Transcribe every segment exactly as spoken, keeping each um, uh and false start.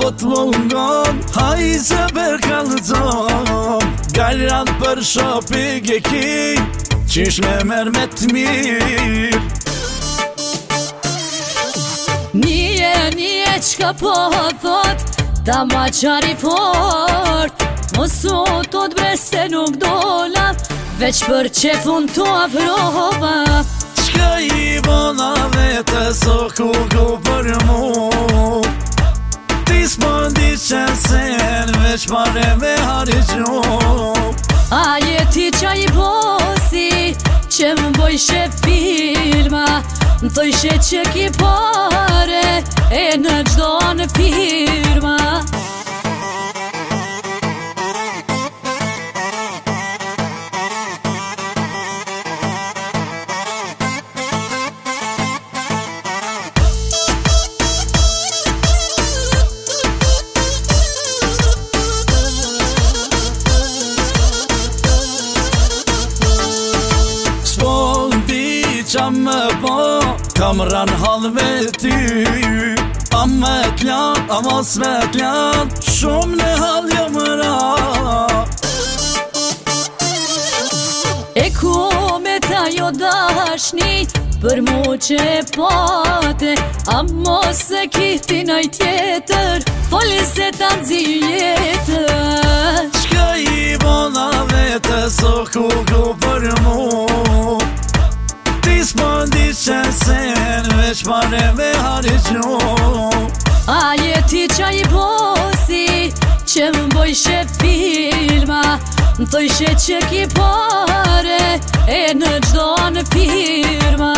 mungon hajze për kallëzon Garant për shopi geki Qish me merë me t'mirë Nije, nije qka po thot Ta ma qari fort Mosu të t'breste nuk dola Veç për qefun të avrova Qka i bona vete so ku ku për mu Ti s'pondi qesen veç pare me harigju A jeti qa i bosi Që më bojshe filma Më thojshe që ki pare E në gjdo në firma Qa më po, kam ran hall me ty A me t'lan, a mos me t'lan Shumë në hall jam ra E ku me ta jo dashni Për mu që e pate A mos e kiti naj tjetër Foli se ta nzi jetër Qka i bona vete so ku ku për mu Ti s'pondi qesen veç pare me harigju A jeti qa i bosi Që më bojshe filma Më thojshe që ki pare E në gjdo në firma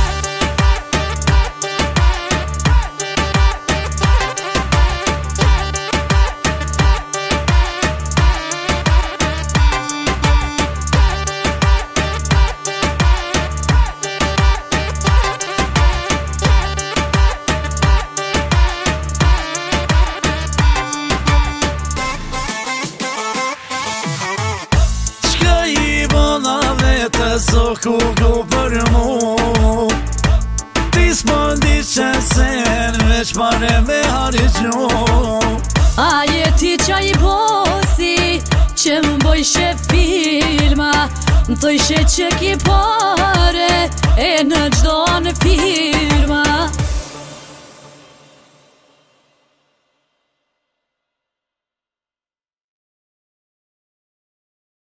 So ku ku për mu Ti s'pondi qesen veç pare me harigju A jeti qa i bosi Që më bojshe filma Më thojshe që ki pare E në gjdo në firma